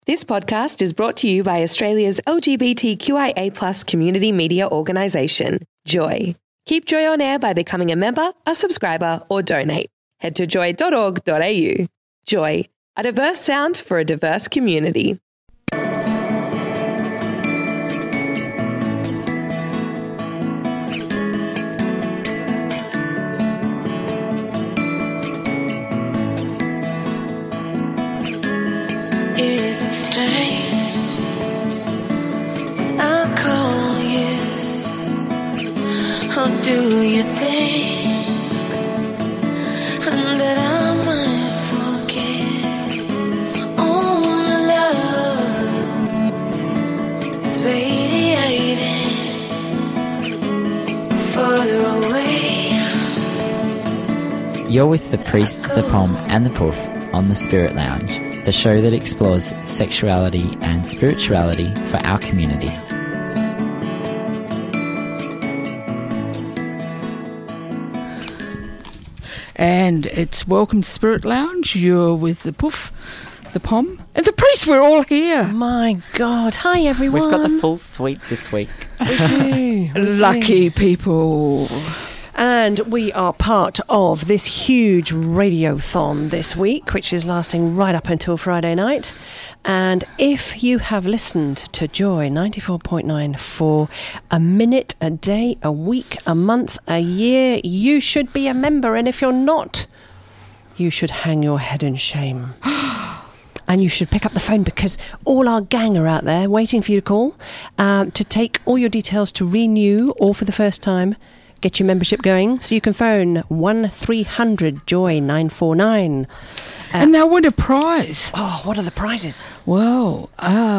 This podcast is brought to you by Australia's LGBTQIA+ community media organisation, Joy. Keep Joy on air by becoming a member, a subscriber, or donate. Head to joy.org.au. Joy, a diverse sound for a diverse community. Is it strange that I call you? Or do you think that I might forget? Oh, love is radiating further away. You're with the Priest, the Pom and the Poof on the Spirit Lounge, the show that explores sexuality and spirituality for our community. And it's Welcome to Spirit Lounge. You're with the Poof, the Pom, and the Priest. We're all here. My God. Hi, everyone. We've got the full suite this week. We do. Lucky people. And we are part of this huge radiothon this week, which is lasting right up until Friday night. And if you have listened to Joy 94.9 for a minute, a day, a week, a month, a year, you should be a member. And if you're not, you should hang your head in shame. And you should pick up the phone, because all our gang are out there waiting for you to call, to take all your details to renew or for the first time. Get your membership going, so you can phone 1300 Joy 949. And they'll win a prize. Oh, what are the prizes? Well,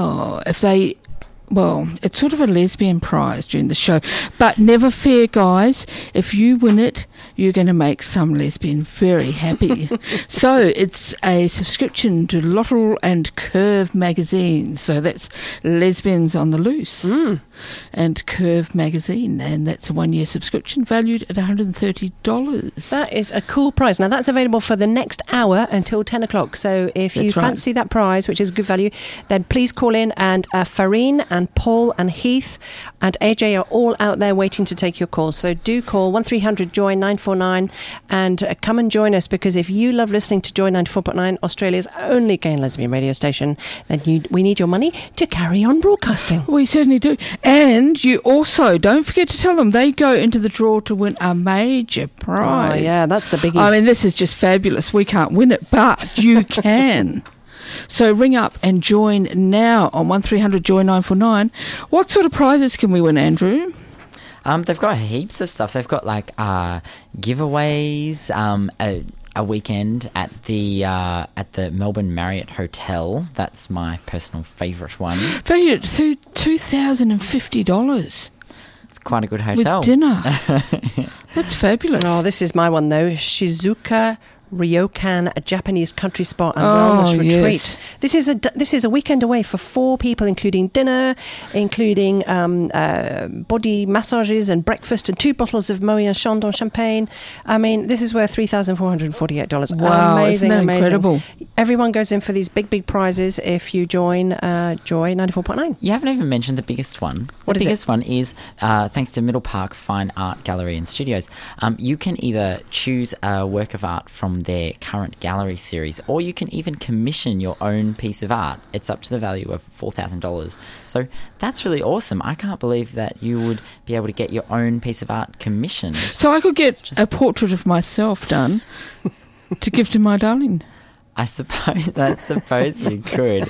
it's sort of a lesbian prize during the show. But never fear, guys. If you win it, you're going to make some lesbian very happy. So it's a subscription to Lottel and Curve magazine. So that's Lesbians on the Loose and Curve magazine. And that's a 1-year subscription valued at $130. That is a cool prize. Now, that's available for the next hour until 10 o'clock. So if you fancy that prize, which is good value, then please call in. And Farine and Paul and Heath and AJ are all out there waiting to take your calls. So do call 1300 Joy 949 and come and join us, because if you love listening to Joy 94.9, Australia's only gay and lesbian radio station, then we need your money to carry on broadcasting. We certainly do. And you also, don't forget to tell them, they go into the draw to win a major prize. Oh, yeah, that's the biggie. I mean, this is just fabulous. We can't win it, but you can. So ring up and join now on 1300 Joy 949. What sort of prizes can we win, Andrew? They've got heaps of stuff. They've got giveaways, a weekend at the Melbourne Marriott Hotel. That's my personal favourite one. Valued at $2,050. It's quite a good hotel. With dinner. That's fabulous. Oh, this is my one, though. Shizuoka Ryokan, a Japanese country spa and wellness retreat. Yes. This is a weekend away for 4 people, including dinner, including body massages and breakfast, and 2 bottles of Moët and Chandon champagne. I mean, this is worth $3,448. Wow, amazing, isn't that amazing. incredible? Everyone goes in for these big prizes if you join Joy 94.9. You haven't even mentioned the biggest one. What is it? The biggest one is, thanks to Middle Park Fine Art Gallery and Studios, you can either choose a work of art from their current gallery series, or you can even commission your own piece of art. It's up to the value of $4,000. So that's really awesome. I can't believe that you would be able to get your own piece of art commissioned. So I could get a portrait of myself done to give to my darling. I suppose you could.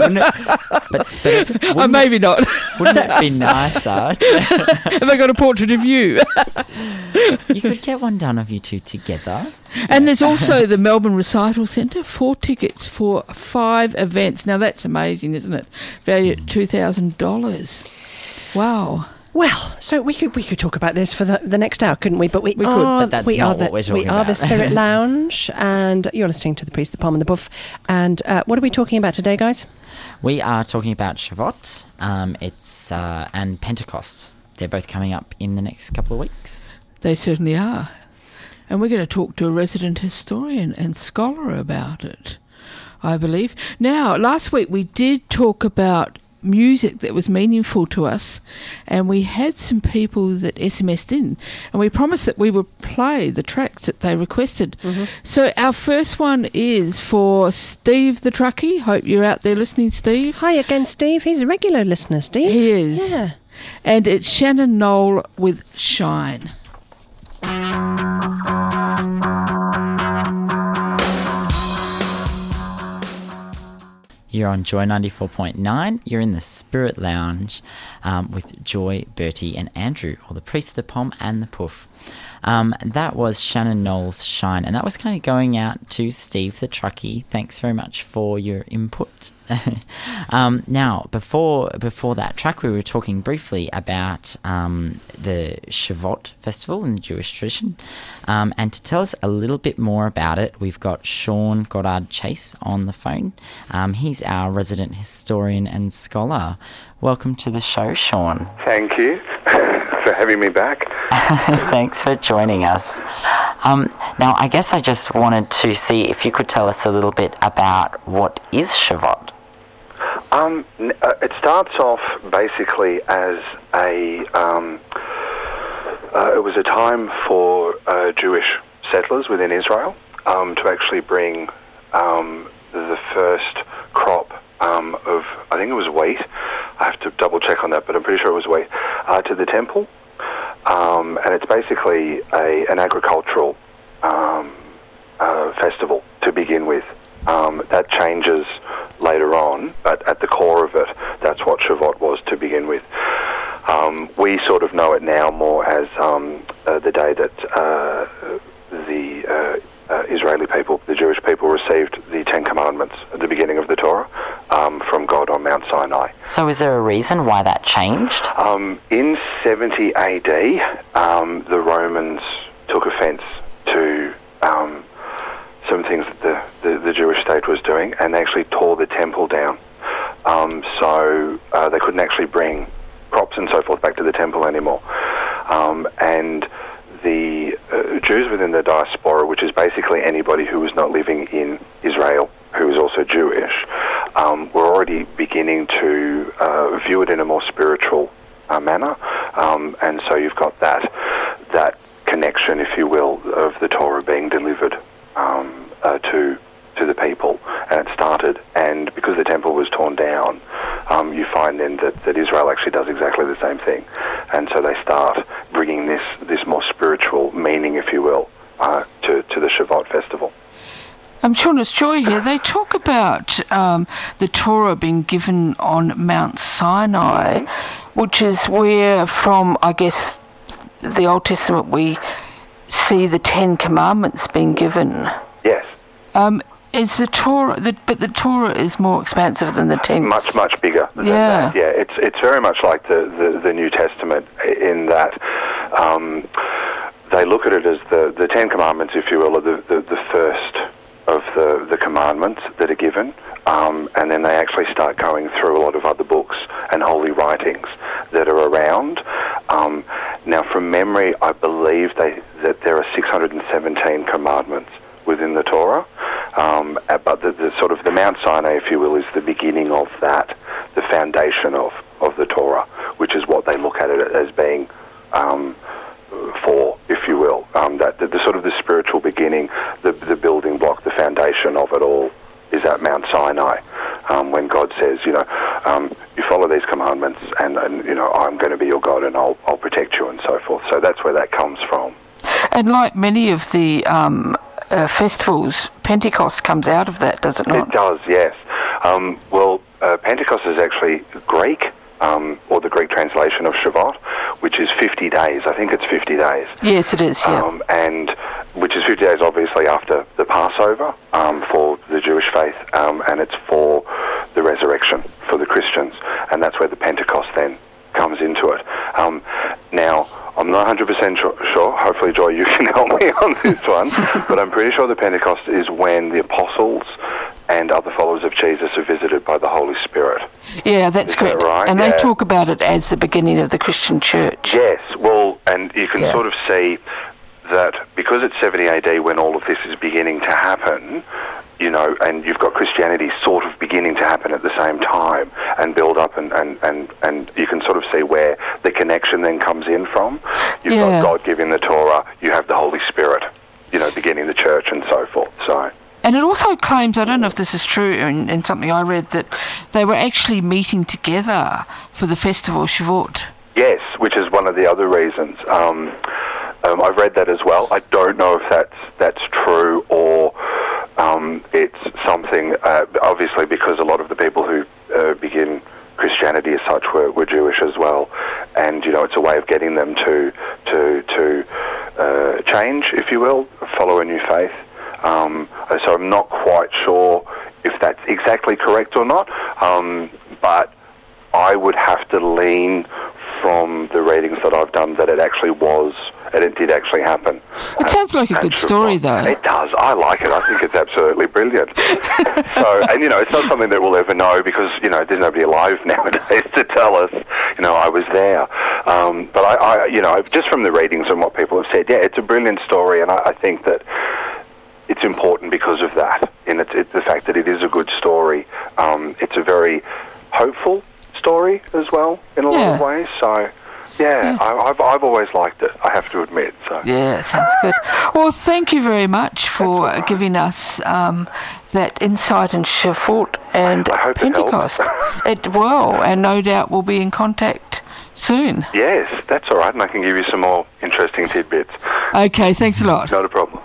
Maybe not. Wouldn't it be nicer? Have I got a portrait of you? You could get one done of you two together. And there's also the Melbourne Recital Centre, 4 tickets for 5 events. Now that's amazing, isn't it? Valued at $2,000. Wow. Well, so we could talk about this for the next hour, couldn't we? But we could, but that's not what we're talking about. We are the Spirit Lounge, and you're listening to the Priest, the Pom and the Poof. And what are we talking about today, guys? We are talking about Shavuot, and Pentecost. They're both coming up in the next couple of weeks. They certainly are. And we're going to talk to a resident historian and scholar about it. I believe. Now, last week we did talk about music that was meaningful to us, and we had some people that SMS'd in, and we promised that we would play the tracks that they requested. So our first one is for Steve the Truckie. Hope you're out there listening, Steve. Hi again, Steve. He's a regular listener, Steve. He is. Yeah. And it's Shannon Knoll with Shine. You're on Joy 94.9. You're in the Spirit Lounge with Joy, Bertie and Andrew, or the Priest, the Pom and the Poof. That was Shannon Knowles' Shine, and that was kind of going out to Steve the Truckie. Thanks very much for your input. Now, before that track, we were talking briefly about the Shavuot festival in the Jewish tradition. And to tell us a little bit more about it, we've got Sean Goddard Chase on the phone. He's our resident historian and scholar. Welcome to the show, Sean. Thank you for having me back. Thanks for joining us. Now, I guess I just wanted to see if you could tell us a little bit about what is Shavuot. It starts off basically as it was a time for Jewish settlers within Israel to actually bring the first crop of, I think it was wheat. I have to double check on that, but I'm pretty sure it was wheat, to the temple. And it's basically an agricultural festival to begin with. That changes later on, but at the core of it, that's what Shavuot was to begin with. We sort of know it now more as the day that the Israeli people, the Jewish people, received the Ten Commandments at the beginning of the Torah from God on Mount Sinai. So is there a reason why that changed? In 70 AD, the Romans took offence to some things that the Jewish state was doing, and they actually tore the temple down. So they couldn't actually bring crops and so forth back to the temple anymore. And the Jews within the diaspora, which is basically anybody who was not living in Israel, who was also Jewish, were already beginning to view it in a more spiritual manner. And so you've got that connection, if you will, of the Torah being delivered to the people, and it started. And because the temple was torn down, you find then that Israel actually does exactly the same thing, and so they start bringing this more spiritual meaning, if you will, to the Shavuot festival. Sean, it's Joy here. They talk about the Torah being given on Mount Sinai, which is where, from, I guess, the Old Testament, we see the Ten Commandments being given. Yes. Is the Torah, but the Torah is more expansive than the Ten. Much bigger than that. Yeah, it's very much like the New Testament in that they look at it as the Ten Commandments, if you will, are the first of the commandments that are given, and then they actually start going through a lot of other books and holy writings that are around. Now, from memory, I believe that there are 617 commandments within the Torah, but the sort of the Mount Sinai, if you will, is the beginning of that, the foundation of the Torah, which is what they look at it as being for, if you will, that the sort of the spiritual beginning, the building block, the foundation of it all is at Mount Sinai, when God says, you follow these commandments, and I'm going to be your God, and I'll protect you, and so forth. So that's where that comes from. And like many of the festivals, Pentecost comes out of that, does it not? It does, yes. Pentecost is actually Greek, or the Greek translation of Shavuot, which is 50 days. I think it's 50 days. Yes, it is, yeah. And which is 50 days, obviously, after the Passover for the Jewish faith, and it's for the resurrection for the Christians. And that's where the Pentecost then comes into it. Now, I'm not 100% sure. Hopefully, Joy, you can help me on this one. But I'm pretty sure the Pentecost is when the apostles and other followers of Jesus are visited by the Holy Spirit. Yeah, that's correct. That right? And they talk about it as the beginning of the Christian church. Yes, well, and you can sort of see that because it's 70 AD when all of this is beginning to happen, and you've got Christianity sort of beginning to happen at the same time and build up, and you can sort of see where the connection then comes in from. You've got God giving the Torah, you have the Holy Spirit, beginning the church and so forth. So. And it also claims, I don't know if this is true, in something I read, that they were actually meeting together for the festival Shavuot. Yes, which is one of the other reasons. I've read that as well. I don't know if that's true or it's something, obviously, because a lot of the people who begin Christianity as such were Jewish as well, and it's a way of getting them to change, if you will, follow a new faith. So I'm not quite sure if that's exactly correct or not, but I would have to lean from the readings that I've done that it did actually happen. It sounds like a good story, though. It does. I like it. I think it's absolutely brilliant. It's not something that we'll ever know because, there's nobody alive nowadays to tell us, I was there. But I just from the readings and what people have said, it's a brilliant story, and I think that it's important because of that, and it's the fact that it is a good story. It's a very hopeful story as well in a lot of ways. So, I've always liked it, I have to admit. So. Yeah, sounds good. Well, thank you very much for giving us that insight in Shavuot and Pentecost. It will, and no doubt we'll be in contact soon. Yes, that's all right, and I can give you some more interesting tidbits. Okay, thanks a lot. Not a problem.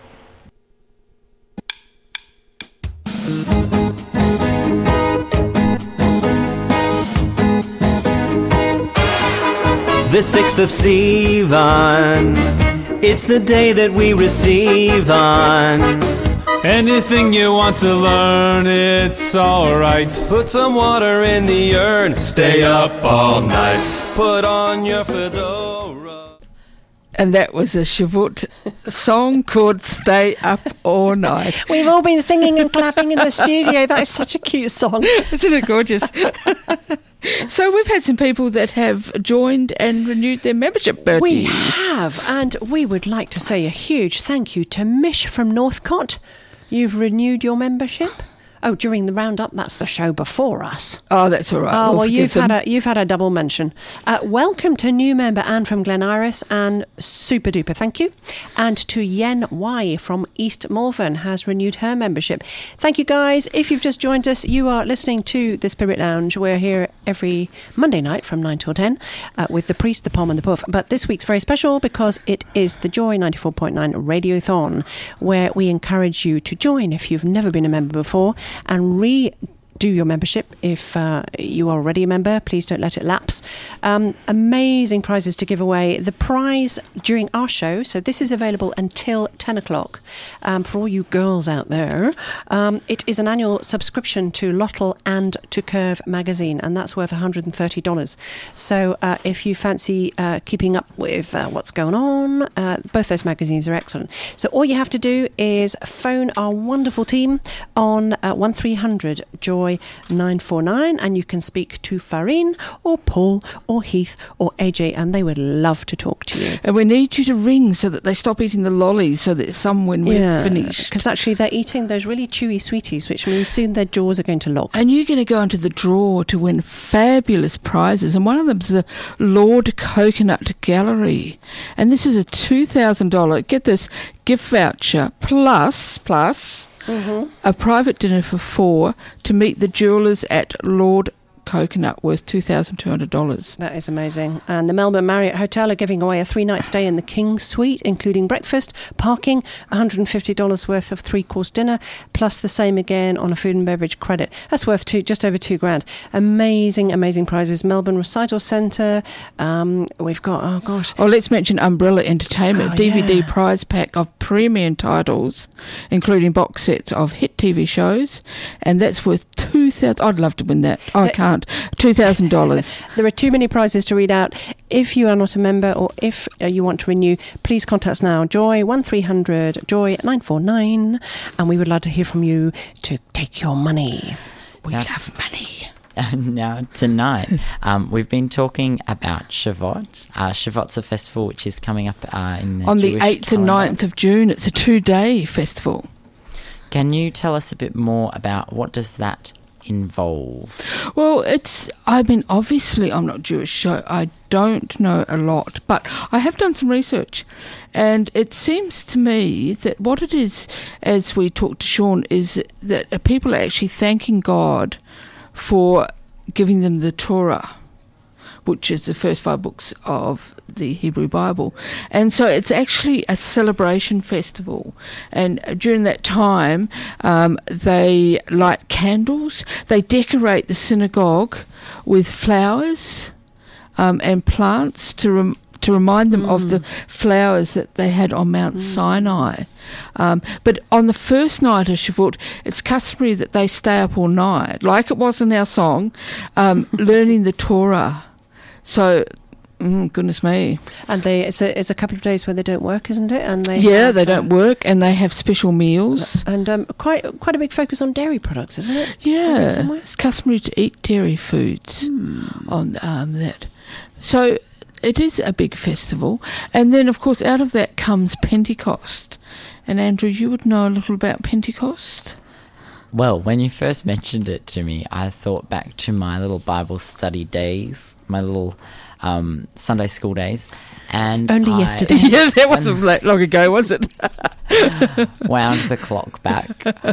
The 6th of Sivan, it's the day that we receive on. Anything you want to learn, it's alright. Put some water in the urn, stay up all night. Put on your fedora. And that was a Shavuot song called Stay Up All Night. We've all been singing and clapping in the studio. That is such a cute song. Isn't it gorgeous? So we've had some people that have joined and renewed their membership, Bertie. We have, and we would like to say a huge thank you to Mish from Northcott. You've renewed your membership? Oh, during the roundup, that's the show before us. Oh, that's all right. Oh, well, you've had a double mention. Welcome to new member Anne from Glen Iris, and super duper thank you. And to Yen Y from East Malvern has renewed her membership. Thank you, guys. If you've just joined us, you are listening to the Spirit Lounge. We're here every Monday night from 9 till 10 with the Priest, the Pom and the Puff. But this week's very special because it is the Joy 94.9 Radiothon, where we encourage you to join if you've never been a member before, and redo your membership. If you are already a member, please don't let it lapse. Amazing prizes to give away. The prize during our show, so this is available until 10 o'clock for all you girls out there. It is an annual subscription to Lottel and to Curve magazine, and that's worth $130. So if you fancy keeping up with what's going on, both those magazines are excellent. So all you have to do is phone our wonderful team on 1300 Joy 949, and you can speak to Farine or Paul or Heath or AJ, and they would love to talk to you. And we need you to ring so that they stop eating the lollies, so that some when we're finished. Because actually they're eating those really chewy sweeties, which means soon their jaws are going to lock. And you're going to go into the draw to win fabulous prizes, and one of them is the Lord Coconut Gallery, and this is a $2,000, get this, gift voucher plus a private dinner for 4 to meet the jewellers at Lord Coconut, worth $2,200. That is amazing. And the Melbourne Marriott Hotel are giving away a 3-night stay in the King Suite, including breakfast, parking, $150 worth of 3-course dinner, plus the same again on a food and beverage credit. That's worth just over $2,000. Amazing prizes. Melbourne Recital Centre. We've got, let's mention Umbrella Entertainment, DVD prize pack of premium titles, including box sets of hit TV shows, and that's worth $2,000. I'd love to win that. I can't. $2,000. There are too many prizes to read out. If you are not a member, or if you want to renew, please contact us now. Joy 1300 Joy 949, and we would love to hear from you to take your money. We love money. Now, tonight, we've been talking about Shavuot. Shavuot's a festival which is coming up in the on Jewish the 8th calendar. and 9th of June. It's a 2-day festival. Can you tell us a bit more about what does that involve? Well, obviously I'm not Jewish, so I don't know a lot, but I have done some research, and it seems to me that what it is, as we talked to Sean, is that people are actually thanking God for giving them the Torah, which is the first 5 books of the Hebrew Bible. And so it's actually a celebration festival. And during that time, they light candles, they decorate the synagogue with flowers and plants to remind them of the flowers that they had on Mount Sinai. But on the first night of Shavuot, it's customary that they stay up all night, like it was in our song, learning the Torah. So, goodness me. And it's a couple of days where they don't work, isn't it? And they they don't work, and they have special meals. And quite a big focus on dairy products, isn't it? Yeah, it's customary to eat dairy foods on that. So it is a big festival. And then, of course, out of that comes Pentecost. And Andrew, you would know a little about Pentecost? Well, when you first mentioned it to me, I thought back to my little Bible study days, my little Sunday school days. And only yesterday. Yeah, that wasn't that long ago, was it? Wound the clock back.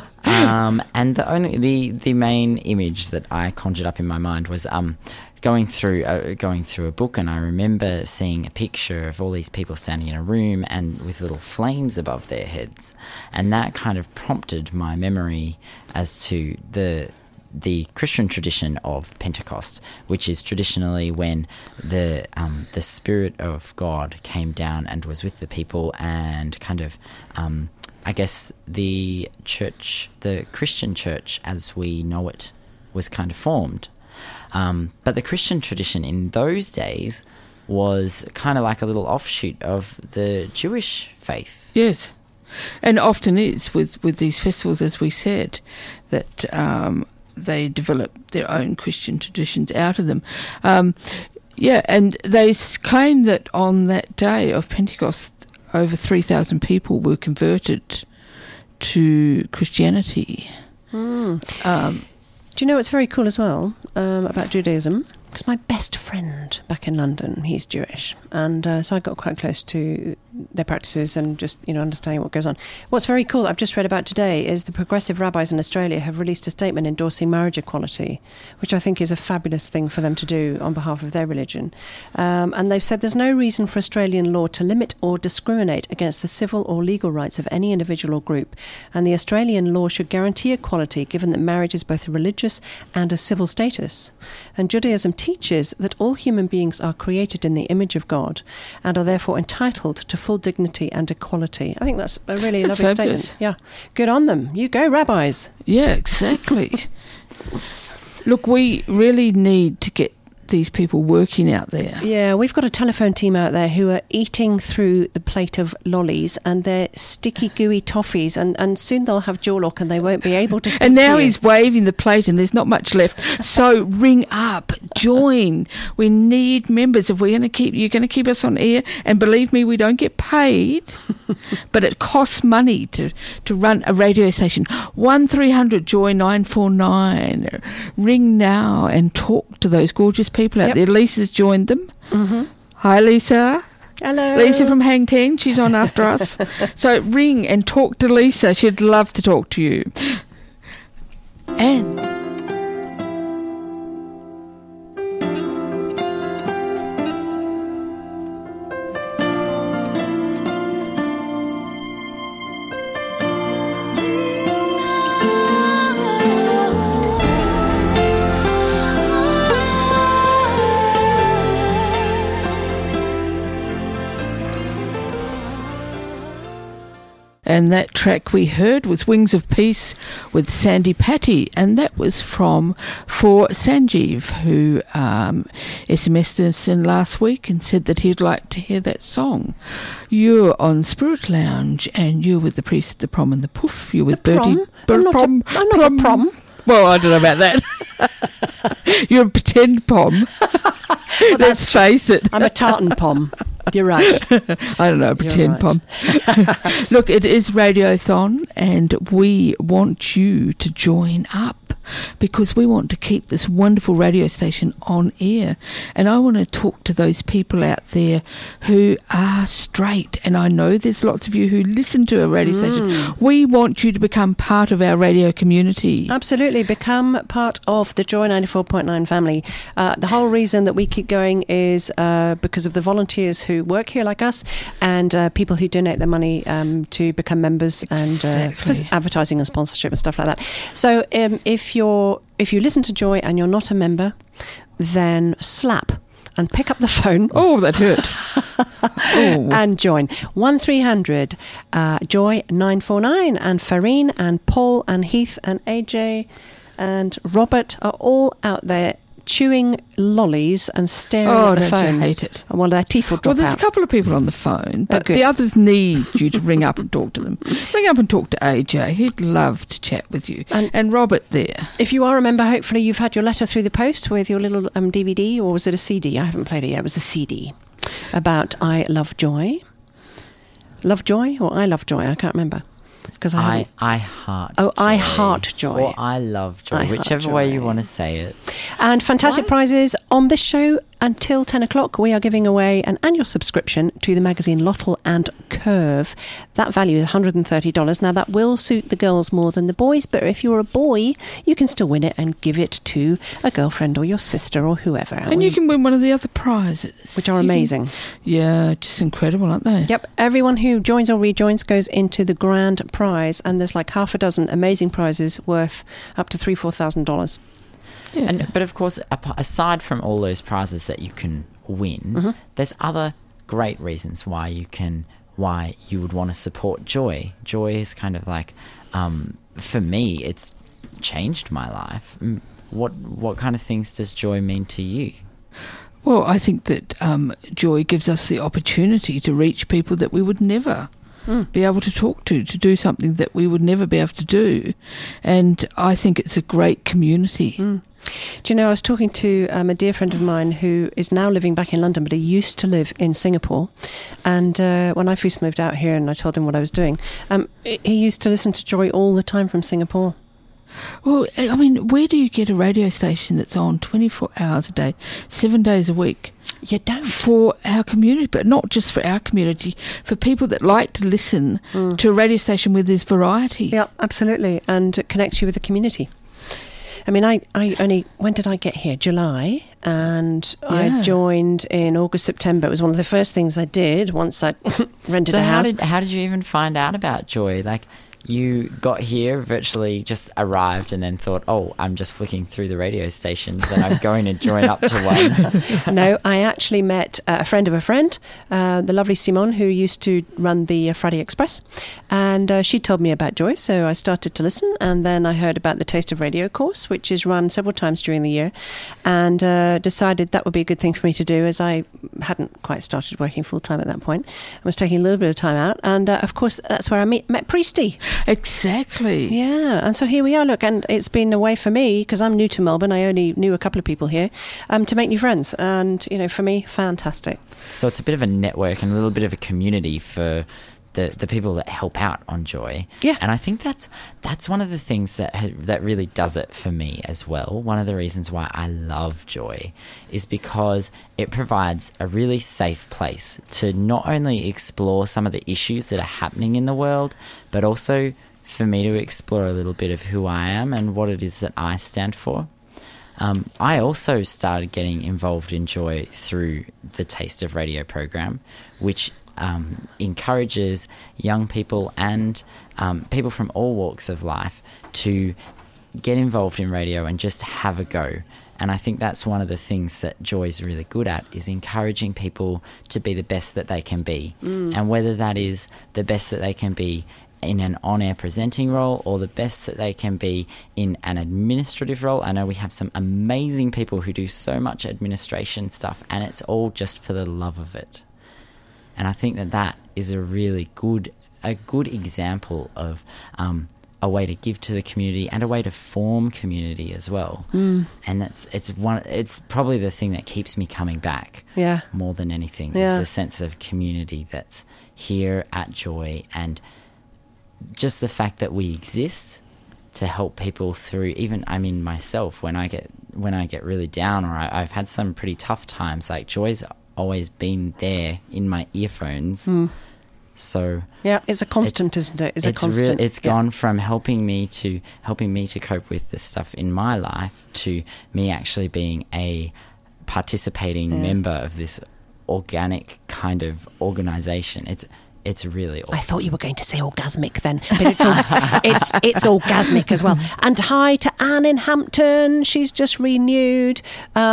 And the main image that I conjured up in my mind was going through a book, and I remember seeing a picture of all these people standing in a room and with little flames above their heads, and that kind of prompted my memory as to the Christian tradition of Pentecost, which is traditionally when the Spirit of God came down and was with the people, and kind of I guess the Christian church as we know it was kind of formed. But the Christian tradition in those days was kind of like a little offshoot of the Jewish faith. Yes, and often is with these festivals, as we said, that they develop their own Christian traditions out of them. And they claim that on that day of Pentecost, over 3,000 people were converted to Christianity. Do you know what's very cool as well about Judaism? Because my best friend back in London, he's Jewish, and so I got quite close to their practices and just understanding what goes on. What's very cool, I've just read about today, is the progressive rabbis in Australia have released a statement endorsing marriage equality, which I think is a fabulous thing for them to do on behalf of their religion. And they've said there's no reason for Australian law to limit or discriminate against the civil or legal rights of any individual or group, and the Australian law should guarantee equality given that marriage is both a religious and a civil status. And Judaism teaches that all human beings are created in the image of God and are therefore entitled to full dignity and equality. I think that's a really lovely fabulous statement. Yeah, good on them. You go, rabbis. Yeah, exactly. Look, we really need to get these people working out there. Yeah, we've got a telephone team out there who are eating through the plate of lollies and their sticky, gooey toffees, and soon they'll have jaw lock and they won't be able to speak. And now to you. he's waving the plate and there's not much left. So ring up, join. We need members. If you're going to keep us on air, and believe me, we don't get paid, but it costs money to run a radio station. 1300 Joy 949. Ring now and talk to those gorgeous people out there. Lisa's joined them. Mm-hmm. Hi, Lisa. Hello. Lisa from Hang Ten. She's on after us. So ring and talk to Lisa. She'd love to talk to you. And that track we heard was Wings of Peace with Sandy Patty, and that was for Sanjeev, who SMS'd us in last week and said that he'd like to hear that song. You're on Spirit Lounge, and you're with the Priest, the Prom and the Poof. You're with Bertie. I'm not a prom. Well, I don't know about that. You're a pretend pom. Well, let's face it. I'm a tartan pom. You're right. I don't know, pretend right. pom. Look, it is Radiothon, and we want you to join up because we want to keep this wonderful radio station on air. And I want to talk to those people out there who are straight, and I know there's lots of you who listen to a radio station. We want you to become part of our radio community. Absolutely. Become part of the Joy 94.9 family. The whole reason that we keep going is because of the volunteers who work here like us, and people who donate their money to become members, and for advertising and sponsorship and stuff like that. So if you listen to Joy and you're not a member, then slap and pick up the phone. Oh, that hurt. And join 1300 Joy 949, and Farine and Paul and Heath and AJ and Robert are all out there chewing lollies and staring at the phone. Oh, don't you hate it? Well, their teeth will drop out. Well, there's a couple of people on the phone, but good. the others need you to ring up and talk to them. Ring up and talk to AJ. He'd love to chat with you. And Robert there. If you are a member, hopefully you've had your letter through the post with your little DVD, or was it a CD? I haven't played it yet. It was a CD about I Love Joy. Love Joy or I Love Joy? I can't remember. It's because I heart. Oh, joy. I heart joy. Or I love joy, I heart whichever joy. way you want to say it. And fantastic prizes on this show until 10 o'clock. We are giving away an annual subscription to the magazine Lottle and Curve. That value is $130. Now, that will suit the girls more than the boys, but if you're a boy, you can still win it and give it to a girlfriend or your sister or whoever. And you can win one of the other prizes. Which are amazing. Yeah, just incredible, aren't they? Yep. Everyone who joins or rejoins goes into the grand prize, and there's like half a dozen amazing prizes worth up to $3,000-$4,000. Yeah. But of course, aside from all those prizes that you can win, there's other great reasons why you would want to support Joy. Joy is kind of like, for me, it's changed my life. What kind of things does Joy mean to you? Well, I think that Joy gives us the opportunity to reach people that we would never be able to talk to do something that we would never be able to do. And I think it's a great community. Do you know, I was talking to a dear friend of mine who is now living back in London, but he used to live in Singapore. And when I first moved out here and I told him what I was doing, he used to listen to Joy all the time from Singapore. Well, I mean, where do you get a radio station that's on 24 hours a day, 7 days a week? You don't. For our community, but not just for our community, for people that like to listen to a radio station where there's variety. Yeah, absolutely. And it connects you with the community. I mean, I only, when did I get here? July. And I joined in August, September. It was one of the first things I did once I rented a house. How did you even find out about Joy? Like, you got here, virtually just arrived, and then thought, oh, I'm just flicking through the radio stations and I'm going to join up to one. No, I actually met a friend of a friend, the lovely Simone, who used to run the Friday Express. And she told me about Joy, so I started to listen. And then I heard about the Taste of Radio course, which is run several times during the year, and decided that would be a good thing for me to do, as I hadn't quite started working full-time at that point. I was taking a little bit of time out. And, of course, that's where I met Priesty. Exactly. Yeah, and so here we are, look, and it's been a way for me, because I'm new to Melbourne, I only knew a couple of people here, to make new friends. And, you know, for me, fantastic. So it's a bit of a network and a little bit of a community for the people that help out on Joy. Yeah. And I think that's one of the things that really does it for me as well. One of the reasons why I love Joy is because it provides a really safe place to not only explore some of the issues that are happening in the world, but also for me to explore a little bit of who I am and what it is that I stand for. I also started getting involved in Joy through the Taste of Radio program, which encourages young people and people from all walks of life to get involved in radio and just have a go. And I think that's one of the things that Joy's really good at, is encouraging people to be the best that they can be. And whether that is the best that they can be in an on-air presenting role or the best that they can be in an administrative role. I know we have some amazing people who do so much administration stuff, and it's all just for the love of it. And I think that is a really good example of a way to give to the community and a way to form community as well. And it's probably the thing that keeps me coming back more than anything is the sense of community that's here at Joy, and just the fact that we exist to help people through, even, I mean, myself, when I get really down, or I've had some pretty tough times, like Joy's always been there in my earphones. So it's a constant, isn't it? It's a constant. It's gone from helping me to cope with the stuff in my life to me actually being a participating member of this organic kind of organisation. It's really awesome. I thought you were going to say orgasmic then, but it's orgasmic as well. And hi to Anne in Hampton. She's just renewed.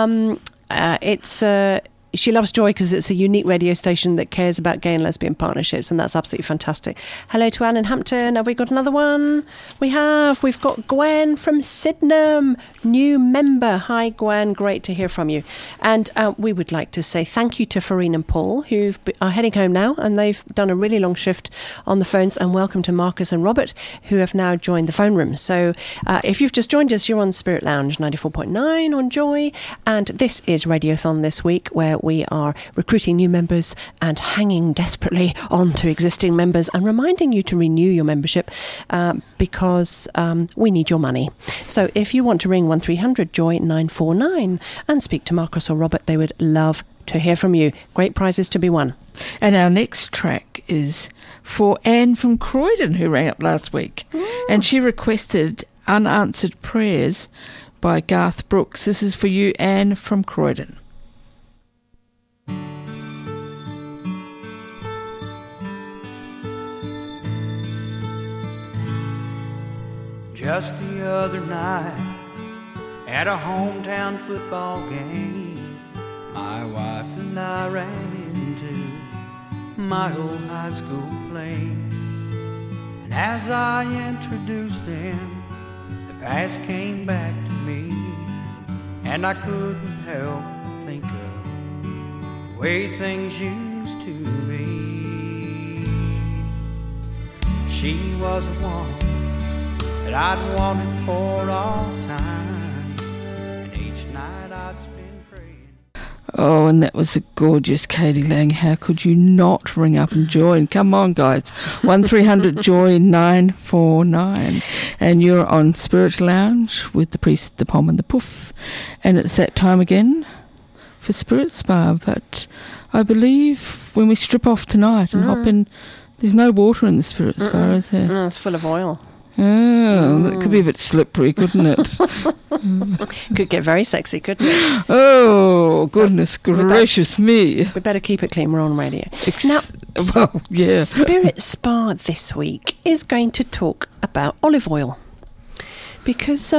She loves Joy because it's a unique radio station that cares about gay and lesbian partnerships, and that's absolutely fantastic. Hello to Anne in Hampton. Have we got another one? We've got Gwen from Sydenham, new member. Hi Gwen, great to hear from you. And we would like to say thank you to Farine and Paul, who are heading home now, and they've done a really long shift on the phones, and welcome to Marcus and Robert, who have now joined the phone room. So if you've just joined us, you're on Spirit Lounge 94.9 on Joy, and this is Radiothon this week, where we are recruiting new members and hanging desperately on to existing members and reminding you to renew your membership because we need your money. So if you want to ring 1300 Joy 949 and speak to Marcus or Robert, they would love to hear from you. Great prizes to be won. And our next track is for Anne from Croydon, who rang up last week. And she requested Unanswered Prayers by Garth Brooks. This is for you, Anne from Croydon. Just the other night, at a hometown football game, my wife and I ran into my old high school flame. And as I introduced them, the past came back to me, and I couldn't help but think of the way things used to be. She was the one that I'd wanted for all time, and each night I'd spend praying. Oh, and that was a gorgeous Katie Lang. How could you not ring up and join? Come on, guys. 1300 Joy 949. And you're on Spirit Lounge with the Priest, the Pom and the Poof. And it's that time again for Spirit Spa. But I believe when we strip off tonight and hop in, there's no water in the Spirit Spa, is there? No, it's full of oil. Oh, that could be a bit slippery, couldn't it? Could get very sexy, couldn't it? Oh, goodness gracious me. We better keep it clean. We're on radio. Now, Spirit Spa this week is going to talk about olive oil. Because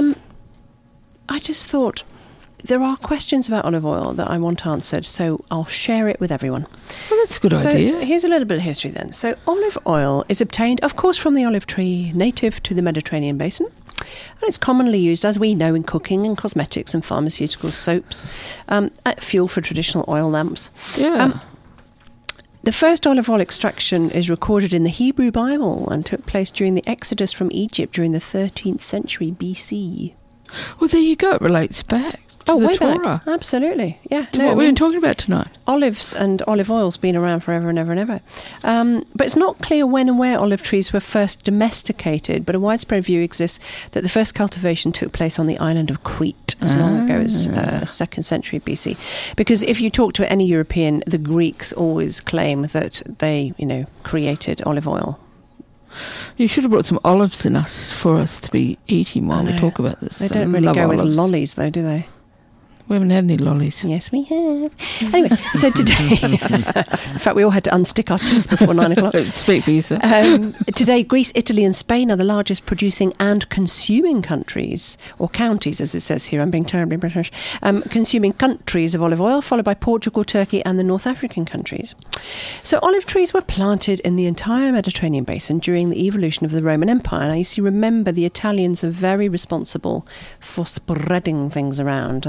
I just thought there are questions about olive oil that I want answered, so I'll share it with everyone. Well, that's a good idea. Here's a little bit of history then. So olive oil is obtained, of course, from the olive tree native to the Mediterranean basin. And it's commonly used, as we know, in cooking and cosmetics and pharmaceuticals, soaps, fuel for traditional oil lamps. Yeah. The first olive oil extraction is recorded in the Hebrew Bible and took place during the Exodus from Egypt during the 13th century BC. Well, there you go. It relates back. Way Torah. back. Absolutely. Yeah. What we've been talking about tonight. Olives and olive oil's been around forever and ever and ever. But it's not clear when and where olive trees were first domesticated, but a widespread view exists that the first cultivation took place on the island of Crete as long ago as 2nd century BC. Because if you talk to any European, the Greeks always claim that they, created olive oil. You should have brought some olives in us for us to be eating while we talk about this. They don't really go with lollies, though, do they? We haven't had any lollies. Yes, we have. Anyway, so today, in fact, we all had to unstick our teeth before 9 o'clock. Speak for you, sir. Today, Greece, Italy and Spain are the largest producing and consuming countries, or counties, as it says here. I'm being terribly British. Consuming countries of olive oil, followed by Portugal, Turkey and the North African countries. So olive trees were planted in the entire Mediterranean basin during the evolution of the Roman Empire. Now, you see, remember, the Italians are very responsible for spreading things around, and they were the ones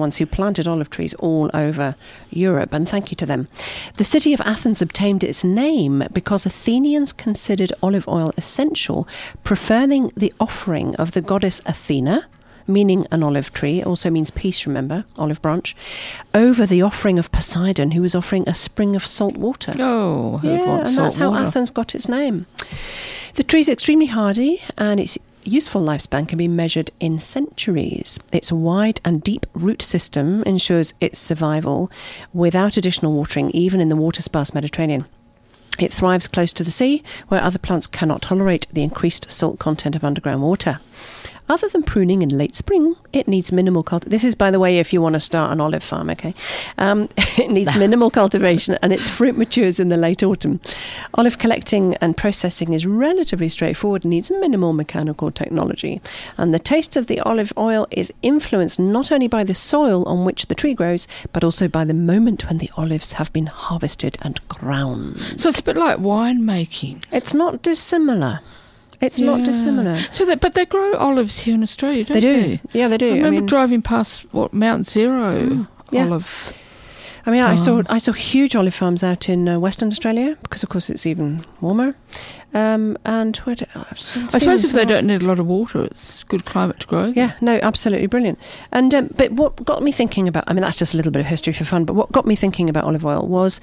ones who planted olive trees all over Europe, and thank you to them. The city of Athens obtained its name because Athenians considered olive oil essential, preferring the offering of the goddess Athena, meaning an olive tree, it also means peace, remember, olive branch, over the offering of Poseidon, who was offering a spring of salt water. Oh, who'd want and salt that's how water? Athens got its name. The tree is extremely hardy, and its useful lifespan can be measured in centuries. Its wide and deep root system ensures its survival without additional watering, even in the water-sparse Mediterranean. It thrives close to the sea, where other plants cannot tolerate the increased salt content of underground water. Other than pruning in late spring, it needs minimal cultivation. This is, by the way, if you want to start an olive farm, okay? It needs minimal cultivation, and its fruit matures in the late autumn. Olive collecting and processing is relatively straightforward and needs minimal mechanical technology. And the taste of the olive oil is influenced not only by the soil on which the tree grows, but also by the moment when the olives have been harvested and ground. So it's a bit like winemaking. It's not dissimilar. It's not dissimilar. So, but they grow olives here in Australia, don't they? They do. Yeah, they do. I remember driving past Mount Zero olive. I mean, I saw huge olive farms out in Western Australia because, of course, it's even warmer. And where I suppose if they don't need a lot of water, it's good climate to grow. Yeah, no, absolutely brilliant. And but what got me thinking about, I mean, that's just a little bit of history for fun, but what got me thinking about olive oil was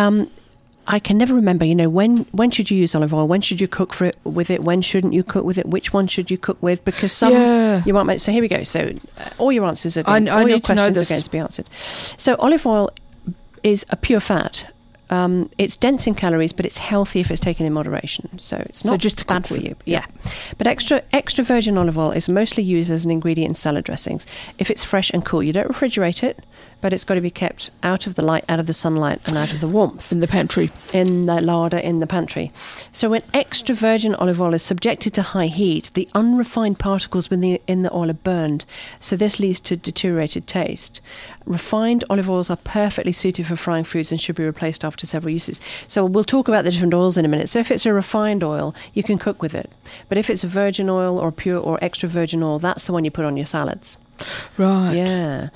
I can never remember, when should you use olive oil? When should you cook with it? When shouldn't you cook with it? Which one should you cook with? Because some you might make. So here we go. So all your answers are all your questions are going to be answered. So olive oil is a pure fat. It's dense in calories, but it's healthy if it's taken in moderation. So it's not just bad for you. Yeah. But extra virgin olive oil is mostly used as an ingredient in salad dressings. If it's fresh and cool, you don't refrigerate it, but it's got to be kept out of the light, out of the sunlight, and out of the warmth. In the pantry. In the larder, in the pantry. So when extra virgin olive oil is subjected to high heat, the unrefined particles in the oil are burned. So this leads to deteriorated taste. Refined olive oils are perfectly suited for frying foods and should be replaced after several uses. So we'll talk about the different oils in a minute. So if it's a refined oil, you can cook with it. But if it's a virgin oil or pure or extra virgin oil, that's the one you put on your salads. Right. Yeah.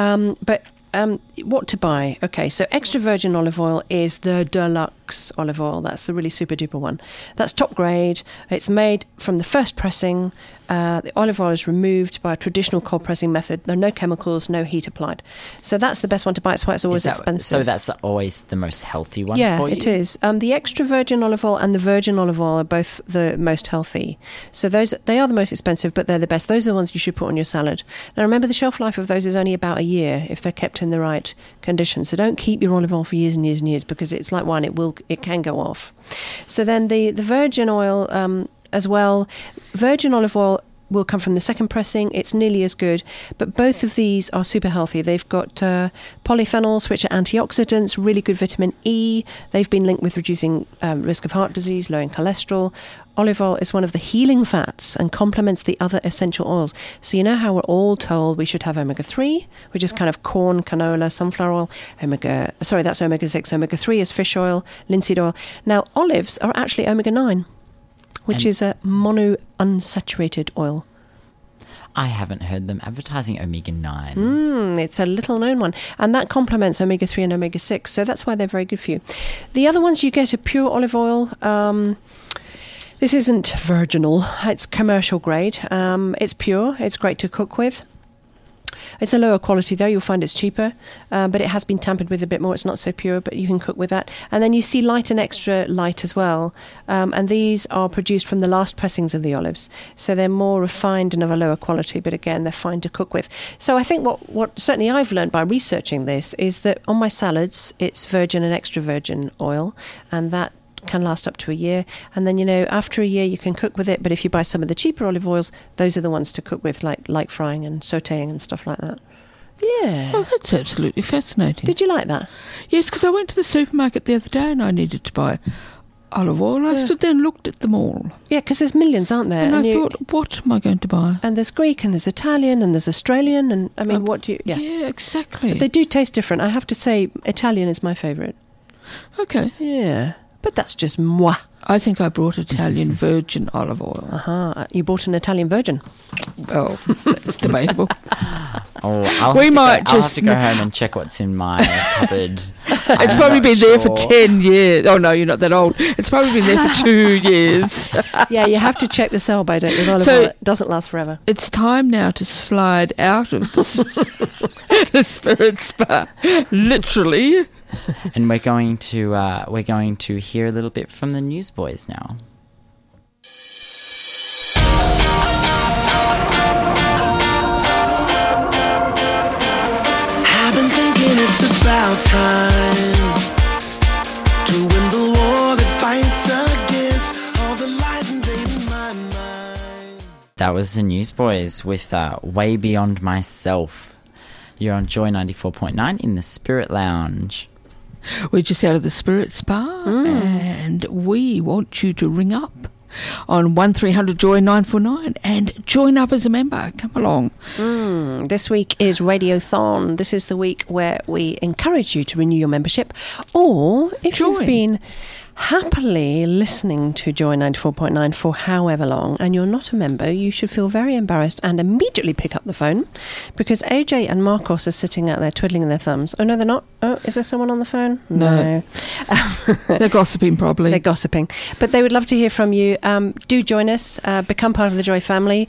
What to buy? Okay, so extra virgin olive oil is the deluxe olive oil. That's the really super duper one. That's top grade. It's made from the first pressing. The olive oil is removed by a traditional cold pressing method. There are no chemicals, no heat applied. So that's the best one to buy. That's why it's always expensive. So that's always the most healthy one for you? Yeah, it is. The extra virgin olive oil and the virgin olive oil are both the most healthy. So they are the most expensive, but they're the best. Those are the ones you should put on your salad. Now remember, the shelf life of those is only about a year if they're kept in the right condition. So don't keep your olive oil for years and years and years, because it's like wine, it can go off. So then the virgin oil as well, virgin olive oil will come from the second pressing. It's nearly as good, but both of these are super healthy. They've got polyphenols, which are antioxidants, really good vitamin E. They've been linked with reducing risk of heart disease, lowering cholesterol. Olive oil is one of the healing fats and complements the other essential oils. So you know how we're all told we should have omega-3, which is kind of corn, canola, sunflower oil. That's omega-6. Omega-3 is fish oil, linseed oil. Now olives are actually omega-9, which is a monounsaturated oil. I haven't heard them advertising omega-9. It's a little known one. And that complements omega-3 and omega-6. So that's why they're very good for you. The other ones you get are pure olive oil. This isn't virginal. It's commercial grade. It's pure. It's great to cook with. It's a lower quality though. You'll find it's cheaper, but it has been tampered with a bit more. It's not so pure, but you can cook with that. And then you see light and extra light as well. And these are produced from the last pressings of the olives. So they're more refined and of a lower quality, but again, they're fine to cook with. So I think what certainly I've learned by researching this is that on my salads, it's virgin and extra virgin oil, and that can last up to a year. And then, after a year you can cook with it, but if you buy some of the cheaper olive oils, those are the ones to cook with, like frying and sautéing and stuff like that. Yeah. Well, that's absolutely fascinating. Did you like that? Yes, because I went to the supermarket the other day and I needed to buy olive oil, and I stood there and looked at them all. Yeah, because there's millions, aren't there? And I thought, what am I going to buy? And there's Greek and there's Italian and there's Australian, and I mean, what do you... Yeah, exactly. But they do taste different. I have to say, Italian is my favourite. Okay. Yeah. But that's just moi. I think I brought Italian virgin olive oil. You bought an Italian virgin? Oh, that's debatable. I'll have to go home and check what's in my cupboard. It's probably been there for 10 years. Oh, no, you're not that old. It's probably been there for 2 years. Yeah, you have to check the sell-by date with olive oil. It doesn't last forever. It's time now to slide out of the Spirit Spa, literally. And we're going to hear a little bit from the Newsboys now. I've been thinking it's about time to win the war that fights against all the lies invading my mind. That was the Newsboys with Way Beyond Myself. You're on Joy 94.9 in the Spirit Lounge. We're just out of the Spirit Spa and we want you to ring up on 1300 Joy 949 and join up as a member. Come along. This week is Radiothon. This is the week where we encourage you to renew your membership, or if you've been happily listening to Joy 94.9 for however long and you're not a member, you should feel very embarrassed and immediately pick up the phone, because AJ and Marcos are sitting out there twiddling their thumbs. Oh, no, they're not. Oh, is there someone on the phone? No. They're gossiping, probably. They're gossiping. But they would love to hear from you. Do join us. Become part of the Joy family.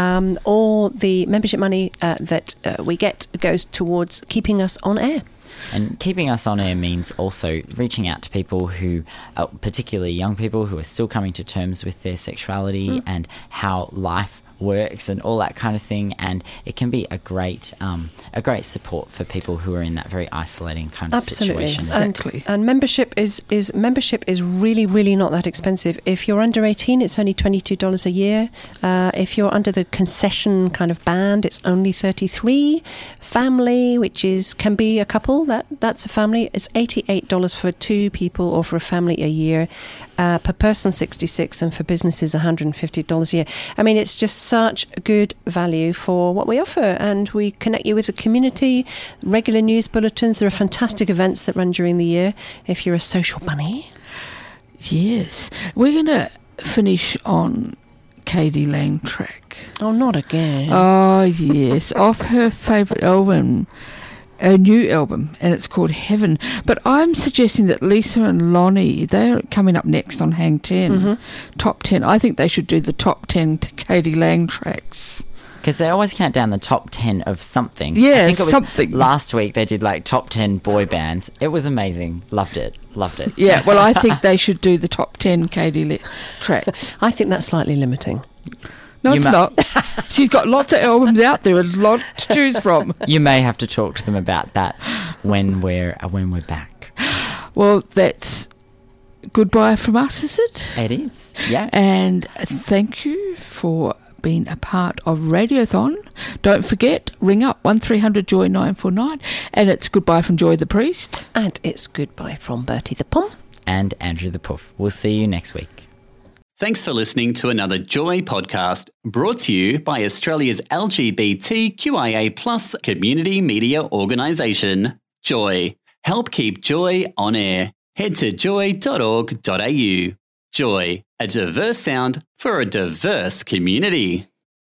All the membership money that we get goes towards keeping us on air. And keeping us on air means also reaching out to people who, particularly young people who are still coming to terms with their sexuality and how life works and all that kind of thing. And it can be a great support for people who are in that very isolating kind of situation. Exactly. And membership is really, really not that expensive. If you're under 18, it's only $22 a year. If you're under the concession kind of band, it's only $33. Family, which can be a couple, that's a family, it's $88 for 2 people or for a family a year. Per person $66, and for businesses $150 a year. I mean, it's just such good value for what we offer, and we connect you with the community, regular news bulletins. There are fantastic events that run during the year if you're a social bunny. Yes. We're going to finish on K.D. Lang track. Oh, not again. Oh, yes. Off her favourite album, a new album, and it's called Heaven. But I'm suggesting that Lisa and Lonnie, they're coming up next on Hang 10, Top 10. I think they should do the Top 10 K.D. Lang tracks. Because they always count down the top 10 of something. Yeah, I think it was something. Last week they did like top 10 boy bands. It was amazing. Loved it. Yeah, well, I think they should do the top 10 K.D. tracks. I think that's slightly limiting. No, it's not. She's got lots of albums out there, a lot to choose from. You may have to talk to them about that when we're back. Well, that's goodbye from us, is it? It is, yeah. And thank you for being a part of Radiothon. Don't forget, ring up 1300 Joy 949, and it's goodbye from Joy the Priest. And it's goodbye from Bertie the Pom. And Andrew the Puff. We'll see you next week. Thanks for listening to another Joy podcast, brought to you by Australia's LGBTQIA+ community media organisation, Joy. Help keep Joy on air. Head to joy.org.au. Joy, a diverse sound for a diverse community.